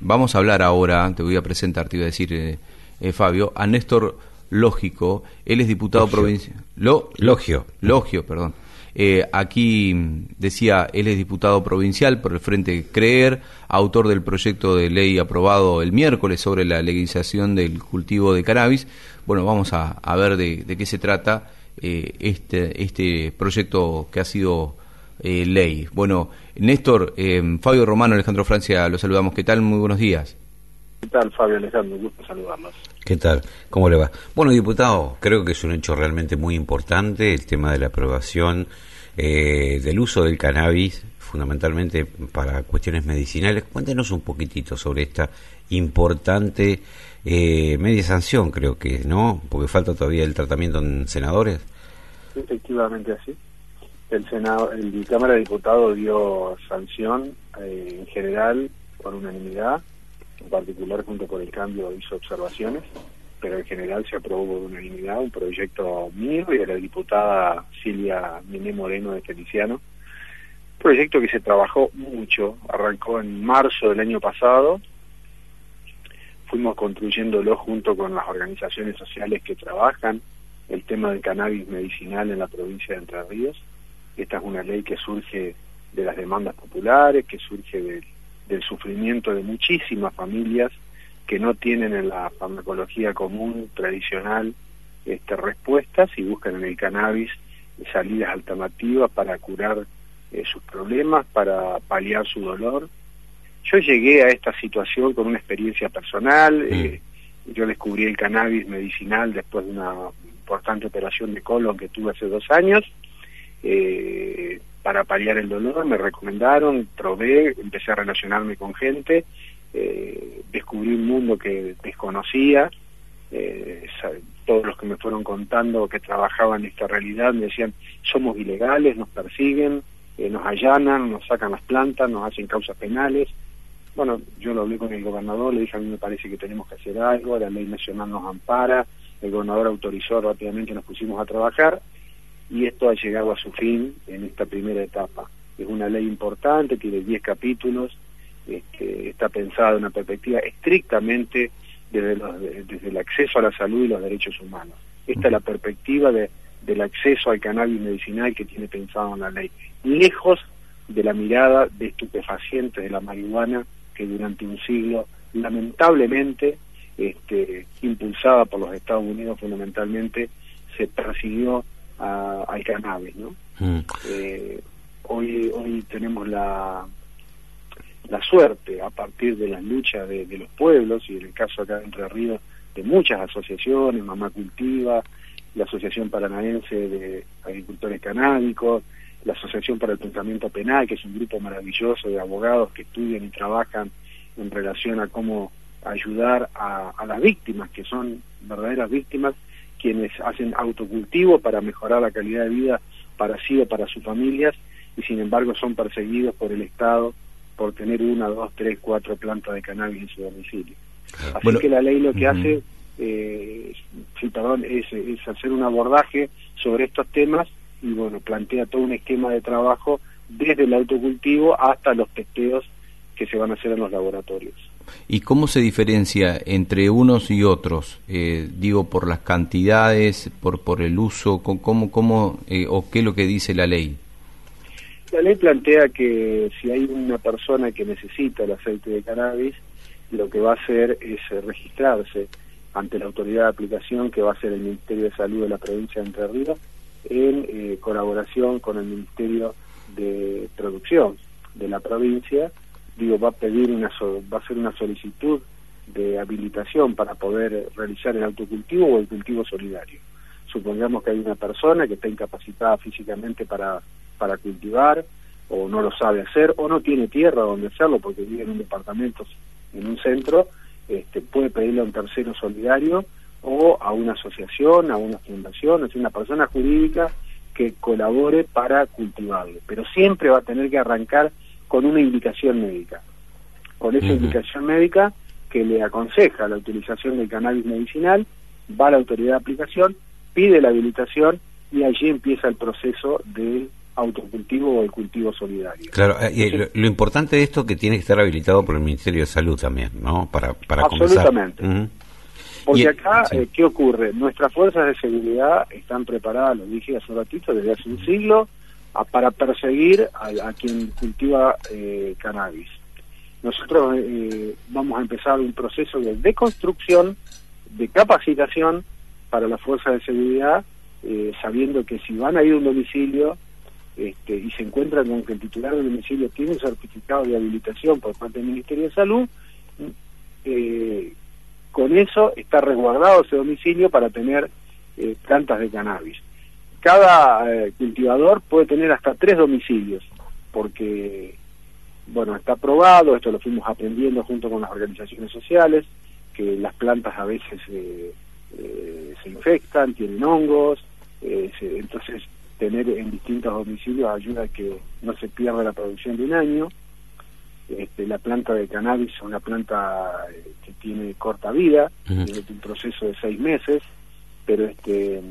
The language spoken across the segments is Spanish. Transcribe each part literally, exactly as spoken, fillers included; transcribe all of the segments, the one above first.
vamos a hablar ahora, te voy a presentar, te iba a decir, eh, eh, Fabio, a Néstor Lógico. Él es diputado provincial. Lo, Logio. Logio, perdón. Eh, aquí decía, él es diputado provincial por el Frente Creer, autor del proyecto de ley aprobado el miércoles sobre la legalización del cultivo de cannabis. Bueno, vamos a, a ver de, de qué se trata eh, este, este proyecto que ha sido eh, ley. Bueno, Néstor, eh, Fabio Romano, Alejandro Francia, los saludamos. ¿Qué tal? Muy buenos días. ¿Qué tal, Fabio, Alejandro? Un gusto saludarlos. ¿Qué tal? ¿Cómo le va? Bueno, diputado, creo que es un hecho realmente muy importante el tema de la aprobación eh, del uso del cannabis, fundamentalmente para cuestiones medicinales. Cuéntenos un poquitito sobre esta importante eh, media sanción, creo que, ¿no? Porque falta todavía el tratamiento en senadores. Efectivamente así. El Senado, el Cámara de Diputados dio sanción eh, en general por unanimidad. En particular, junto con el cambio, hizo observaciones, pero en general se aprobó por unanimidad un proyecto mío y de la diputada Silvia Miné Moreno de Feliciano. Un proyecto que se trabajó mucho, arrancó en marzo del año pasado, fuimos construyéndolo junto con las organizaciones sociales que trabajan el tema del cannabis medicinal en la provincia de Entre Ríos. Esta es una ley que surge de las demandas populares, que surge del del sufrimiento de muchísimas familias que no tienen en la farmacología común tradicional este, respuestas y buscan en el cannabis salidas alternativas para curar eh, sus problemas, para paliar su dolor. Yo llegué a esta situación con una experiencia personal, mm. eh, yo descubrí el cannabis medicinal después de una importante operación de colon que tuve hace dos años, eh, para paliar el dolor, me recomendaron, probé, empecé a relacionarme con gente, eh, descubrí un mundo que desconocía, eh, todos los que me fueron contando que trabajaban en esta realidad me decían, somos ilegales, nos persiguen, eh, nos allanan, nos sacan las plantas, nos hacen causas penales. Bueno, yo lo hablé con el gobernador, le dije, a mí me parece que tenemos que hacer algo, la ley nacional nos ampara, el gobernador autorizó, rápidamente nos pusimos a trabajar, y esto ha llegado a su fin en esta primera etapa. Es una ley importante, tiene diez capítulos, este, está pensada en una perspectiva estrictamente desde, los, desde el acceso a la salud y los derechos humanos. Esta es la perspectiva de, del acceso al cannabis medicinal que tiene pensado en la ley, lejos de la mirada de estupefacientes de la marihuana que durante un siglo, lamentablemente, este, impulsada por los Estados Unidos fundamentalmente, se persiguió A, al cannabis, ¿no? Mm. Eh, hoy hoy tenemos la la suerte, a partir de las luchas de, de los pueblos, y en el caso acá de Entre Ríos, de muchas asociaciones, Mamá Cultiva, la Asociación Paranaense de Agricultores Canábicos, la Asociación para el Pensamiento Penal, que es un grupo maravilloso de abogados que estudian y trabajan en relación a cómo ayudar a, a las víctimas, que son verdaderas víctimas, quienes hacen autocultivo para mejorar la calidad de vida para sí o para sus familias, y sin embargo son perseguidos por el Estado por tener una, dos, tres, cuatro plantas de cannabis en su domicilio. Así bueno, que la ley lo que uh-huh. hace eh, sí, perdón, es, es hacer un abordaje sobre estos temas y bueno, plantea todo un esquema de trabajo desde el autocultivo hasta los testeos que se van a hacer en los laboratorios. ¿Y cómo se diferencia entre unos y otros? Eh, digo, por las cantidades, por por el uso, ¿cómo, cómo eh, o qué es lo que dice la ley? La ley plantea que si hay una persona que necesita el aceite de cannabis, lo que va a hacer es eh, registrarse ante la autoridad de aplicación, que va a ser el Ministerio de Salud de la provincia de Entre Ríos, en eh, colaboración con el Ministerio de Producción de la provincia. Digo, va a pedir una va a hacer una solicitud de habilitación para poder realizar el autocultivo o el cultivo solidario. Supongamos que hay una persona que está incapacitada físicamente para para cultivar, o no lo sabe hacer, o no tiene tierra donde hacerlo porque vive en un departamento, en un centro, este, puede pedirle a un tercero solidario o a una asociación, a una fundación, es una persona jurídica que colabore para cultivarlo, pero siempre va a tener que arrancar con una indicación médica, con esa uh-huh. indicación médica que le aconseja la utilización del cannabis medicinal, va a la autoridad de aplicación, pide la habilitación y allí empieza el proceso del autocultivo o el cultivo solidario. Claro, eh, Entonces, lo, lo importante de esto es que tiene que estar habilitado por el Ministerio de Salud también, ¿no? Para, para absolutamente. comenzar. Uh-huh. Porque y, acá, sí. eh, ¿qué ocurre? Nuestras fuerzas de seguridad están preparadas, lo dije hace un ratito, desde hace un siglo, a, para perseguir a, a quien cultiva eh, cannabis. Nosotros eh, vamos a empezar un proceso de deconstrucción, de capacitación para las fuerzas de seguridad, eh, sabiendo que si van a ir a un domicilio este, y se encuentran con que el titular del domicilio tiene un certificado de habilitación por parte del Ministerio de Salud, eh, con eso está resguardado ese domicilio para tener eh, plantas de cannabis. Cada eh, cultivador puede tener hasta tres domicilios, porque, bueno, está probado, esto lo fuimos aprendiendo junto con las organizaciones sociales, que las plantas a veces eh, eh, se infectan, tienen hongos, eh, se, entonces tener en distintos domicilios ayuda a que no se pierda la producción de un año. Este, la planta de cannabis es una planta eh, que tiene corta vida, uh-huh. tiene un proceso de seis meses, pero este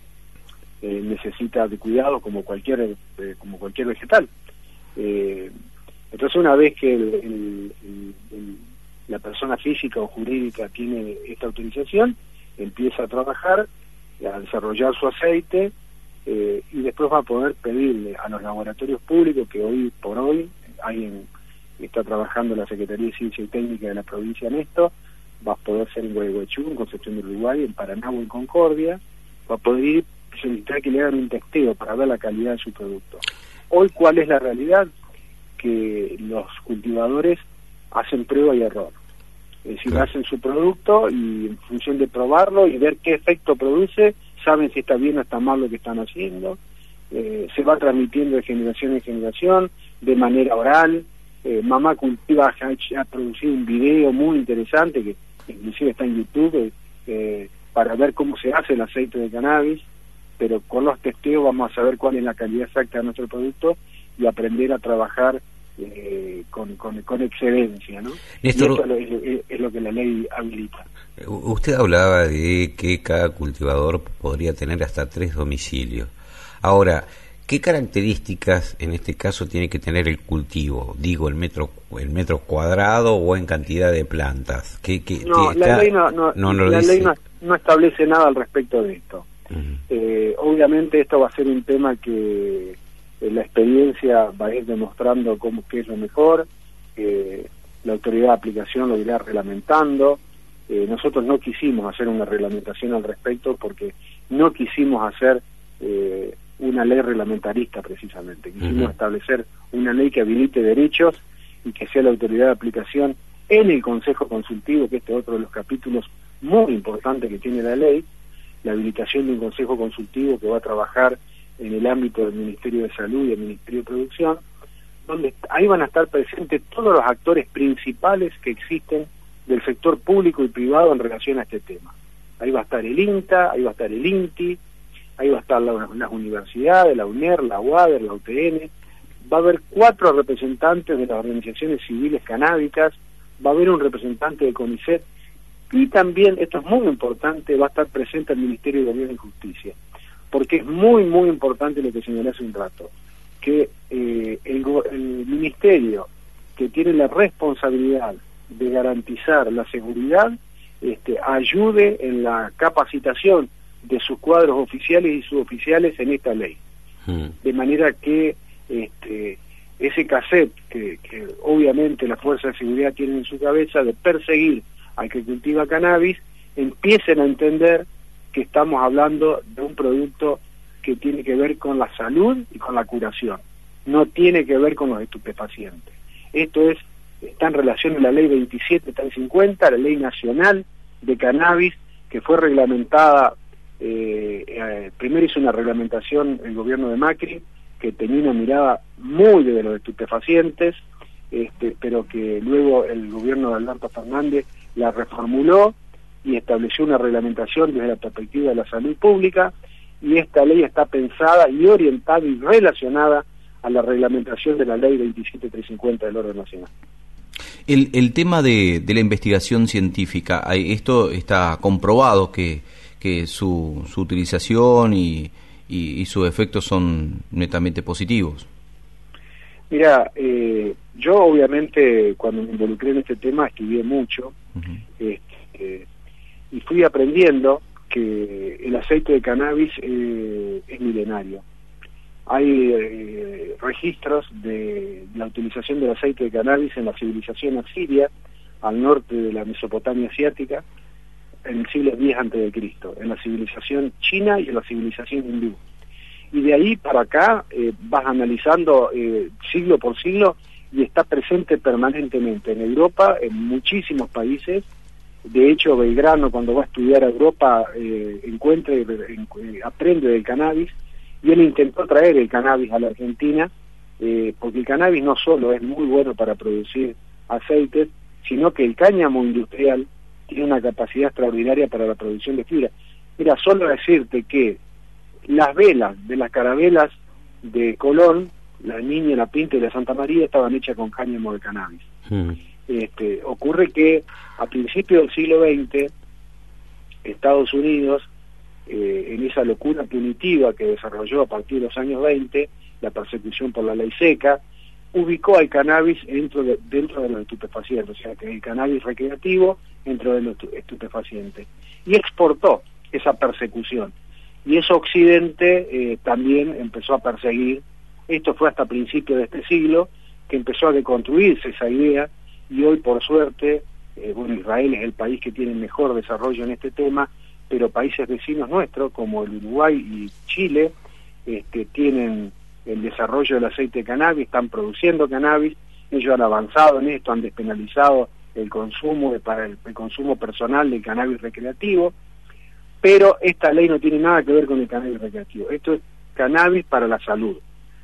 eh, necesita de cuidado como cualquier eh, como cualquier vegetal. Eh, entonces, una vez que el, el, el, el, la persona física o jurídica tiene esta autorización, empieza a trabajar, a desarrollar su aceite, eh, y después va a poder pedirle a los laboratorios públicos, que hoy por hoy hay en está trabajando la Secretaría de Ciencia y Técnica de la provincia en esto, va a poder ser en Gualeguaychú, en Concepción del Uruguay, en Paraná o en Concordia, va a poder ir solicitar que le hagan un testeo para ver la calidad de su producto. Hoy, ¿cuál es la realidad? Que los cultivadores hacen prueba y error. Es decir, claro. hacen su producto y en función de probarlo y ver qué efecto produce, saben si está bien o está mal lo que están haciendo, eh, se va transmitiendo de generación en generación, de manera oral. Eh, Mamá Cultiva ha, ha producido un video muy interesante que inclusive está en YouTube eh, para ver cómo se hace el aceite de cannabis, pero con los testeos vamos a saber cuál es la calidad exacta de nuestro producto y aprender a trabajar eh, con, con, con excelencia, ¿no? Néstor, y eso es, es, es lo que la ley habilita. Usted hablaba de que cada cultivador podría tener hasta tres domicilios. Ahora, ¿qué características en este caso tiene que tener el cultivo? Digo, el metro el metro cuadrado o en cantidad de plantas. ¿Qué, qué, no, está, la ley, no, no, no, no, la dice. ley no, no establece nada al respecto de esto. Uh-huh. Eh, obviamente esto va a ser un tema que eh, la experiencia va a ir demostrando cómo qué es lo mejor. Eh, la autoridad de aplicación lo irá reglamentando. Eh, nosotros no quisimos hacer una reglamentación al respecto porque no quisimos hacer eh, una ley reglamentarista precisamente. Quisimos uh-huh. establecer una ley que habilite derechos y que sea la autoridad de aplicación en el Consejo Consultivo, que este es otro de los capítulos muy importantes que tiene la ley, la habilitación de un Consejo Consultivo que va a trabajar en el ámbito del Ministerio de Salud y del Ministerio de Producción, donde ahí van a estar presentes todos los actores principales que existen del sector público y privado en relación a este tema. Ahí va a estar el INTA, ahí va a estar el INTI, ahí va a estar la, las universidades, la UNER, la UADER, la U T N, va a haber cuatro representantes de las organizaciones civiles canábicas, va a haber un representante de CONICET, y también, esto es muy importante, va a estar presente el Ministerio de Gobierno y Justicia, porque es muy, muy importante lo que señalé hace un rato, que eh, el, el Ministerio, que tiene la responsabilidad de garantizar la seguridad, este, ayude en la capacitación de sus cuadros oficiales y suboficiales en esta ley. Hmm. De manera que este, ese cassette que, que obviamente las fuerzas de seguridad tienen en su cabeza de perseguir al que cultiva cannabis, empiecen a entender que estamos hablando de un producto que tiene que ver con la salud y con la curación, no tiene que ver con los estupefacientes. Esto es está en relación a la ley veintisiete trescientos cincuenta, la ley nacional de cannabis, que fue reglamentada, eh, eh, primero hizo una reglamentación el gobierno de Macri, que tenía una mirada muy de los estupefacientes, este, pero que luego el gobierno de Alberto Fernández la reformuló y estableció una reglamentación desde la perspectiva de la salud pública, y esta ley está pensada y orientada y relacionada a la reglamentación de la ley veintisiete trescientos cincuenta del orden nacional. El, el tema de, de la investigación científica, esto está comprobado que, que su, su utilización y, y, y sus efectos son netamente positivos. Mira, eh, yo obviamente cuando me involucré en este tema estudié mucho, uh-huh. este, y fui aprendiendo que el aceite de cannabis eh, es milenario. Hay eh, registros de la utilización del aceite de cannabis en la civilización asiria, al norte de la Mesopotamia asiática, en el siglo diez antes de Cristo, en la civilización china y en la civilización hindú. Y de ahí para acá eh, vas analizando eh, siglo por siglo y está presente permanentemente en Europa, en muchísimos países. De hecho, Belgrano, cuando va a estudiar a Europa, eh, encuentra, eh, aprende del cannabis, y él intentó traer el cannabis a la Argentina, eh, porque el cannabis no solo es muy bueno para producir aceites, sino que el cáñamo industrial tiene una capacidad extraordinaria para la producción de fibra. Mira, solo decirte que las velas de las carabelas de Colón, la Niña, la Pinta y la Santa María, estaban hechas con cáñamo de cannabis. Mm. Este, ocurre que a principios del siglo veinte, Estados Unidos, eh, en esa locura punitiva que desarrolló a partir de los años veinte, la persecución por la ley seca, ubicó al cannabis dentro de, dentro de los estupefacientes, o sea, que el cannabis recreativo dentro de los estupefacientes, y exportó esa persecución. Y eso Occidente eh, también empezó a perseguir. Esto fue hasta principios de este siglo, que empezó a deconstruirse esa idea, y hoy, por suerte, eh, bueno, Israel es el país que tiene mejor desarrollo en este tema, pero países vecinos nuestros, como el Uruguay y Chile, este, tienen el desarrollo del aceite de cannabis, están produciendo cannabis, ellos han avanzado en esto, han despenalizado el consumo de, para el, el consumo personal del cannabis recreativo, pero esta ley no tiene nada que ver con el cannabis recreativo, esto es cannabis para la salud.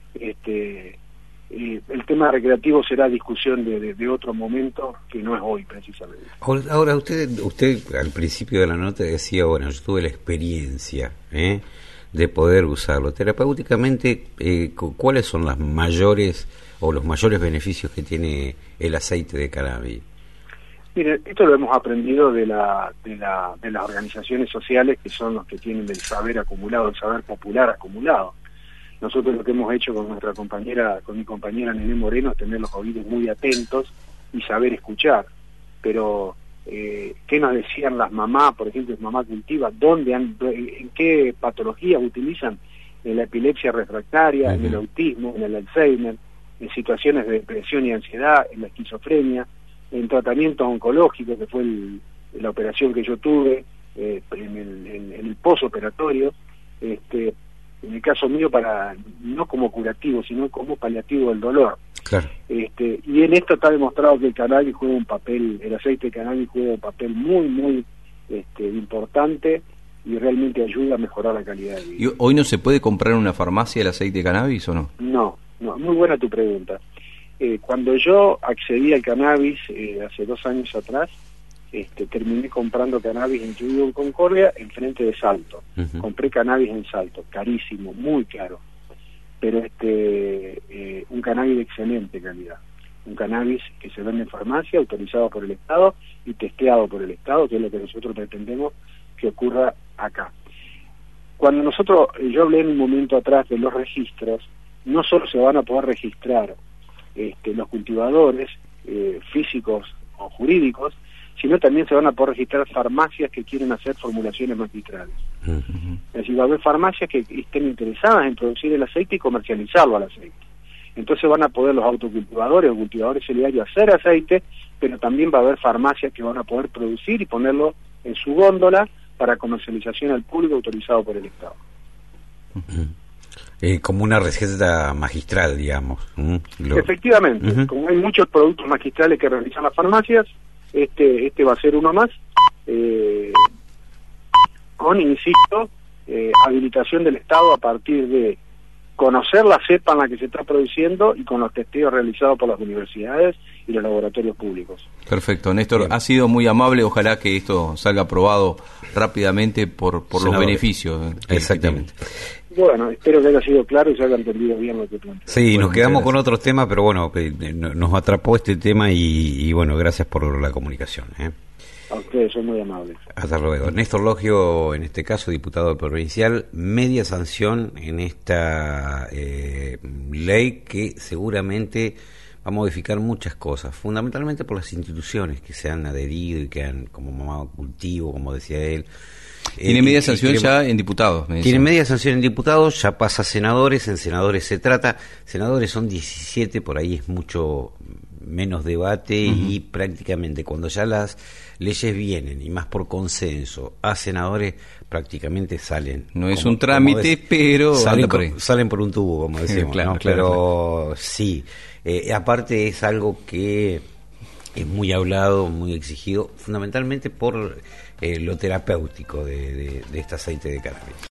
Este, eh, el tema recreativo será discusión de, de, de otro momento, que no es hoy precisamente. Ahora, usted usted al principio de la nota decía, bueno, yo tuve la experiencia, ¿eh? de poder usarlo terapéuticamente. Eh, ¿Cuáles son las mayores o los mayores beneficios que tiene el aceite de cannabis? Mire, esto lo hemos aprendido de la, de la de las organizaciones sociales, que son los que tienen el saber acumulado, el saber popular acumulado. Nosotros lo que hemos hecho con nuestra compañera, con mi compañera Nené Moreno, es tener los oídos muy atentos y saber escuchar. Pero Eh, qué nos decían las mamás, por ejemplo, mamá cultiva, dónde han, en qué patologías utilizan, en la epilepsia refractaria, uh-huh. en el autismo, en el Alzheimer, en situaciones de depresión y ansiedad, en la esquizofrenia, en tratamientos oncológicos, que fue el, la operación que yo tuve, eh, en el, en, en el posoperatorio, este, en el caso mío, para no como curativo, sino como paliativo del dolor. Claro. Este, y en esto está demostrado que el cannabis juega un papel, el aceite de cannabis juega un papel muy, muy este, importante, y realmente ayuda a mejorar la calidad de vida. ¿Y hoy no se puede comprar en una farmacia el aceite de cannabis o no? No, no, muy buena tu pregunta. Eh, cuando yo accedí al cannabis eh, hace dos años atrás, este, terminé comprando cannabis incluido en Concordia, enfrente de Salto. Uh-huh. Compré cannabis en Salto, carísimo, muy caro. Pero este eh, un cannabis de excelente calidad, un cannabis que se vende en farmacia, autorizado por el Estado y testeado por el Estado, que es lo que nosotros pretendemos que ocurra acá. Cuando nosotros, yo hablé en un momento atrás de los registros, no solo se van a poder registrar este, los cultivadores eh, físicos o jurídicos, sino también se van a poder registrar farmacias que quieren hacer formulaciones magistrales. Uh-huh. Es decir, va a haber farmacias que estén interesadas en producir el aceite y comercializarlo al aceite. Entonces van a poder los autocultivadores o cultivadores solidarios hacer aceite, pero también va a haber farmacias que van a poder producir y ponerlo en su góndola para comercialización al público autorizado por el Estado. Uh-huh. Eh, como una receta magistral, digamos. Uh-huh. Lo... Efectivamente, uh-huh. Como hay muchos productos magistrales que realizan las farmacias, este este va a ser uno más, eh, con, insisto, eh, habilitación del Estado a partir de conocer la cepa en la que se está produciendo y con los testeos realizados por las universidades y los laboratorios públicos. Perfecto, Néstor, Bien. Ha sido muy amable, ojalá que esto salga aprobado rápidamente por, por los beneficios. Exactamente. Bueno, espero que haya sido claro y se haya entendido bien lo que planteé. Sí, bueno, nos quedamos gracias. con otros temas, pero bueno, eh, nos atrapó este tema y, y bueno, gracias por la comunicación. ¿eh? A ustedes, son muy amables. Hasta luego. Néstor Logio, en este caso, diputado provincial, media sanción en esta eh, ley que seguramente va a modificar muchas cosas, fundamentalmente por las instituciones que se han adherido y que han, como mamá cultivo, como decía él. Tiene eh, media y- sanción y ya en diputados. me Tiene dicen. media sanción en diputados, ya pasa a senadores, en senadores se trata, senadores son diecisiete, por ahí es mucho menos debate uh-huh. y prácticamente cuando ya las leyes vienen, y más por consenso, a senadores prácticamente salen. No es como- un trámite, como de- pero salen, anda por ahí. co- salen por un tubo, como decimos, Claro, ¿no? claro, Pero sí, eh, aparte es algo que es muy hablado, muy exigido, fundamentalmente por eh, lo terapéutico de, de, de este aceite de cannabis.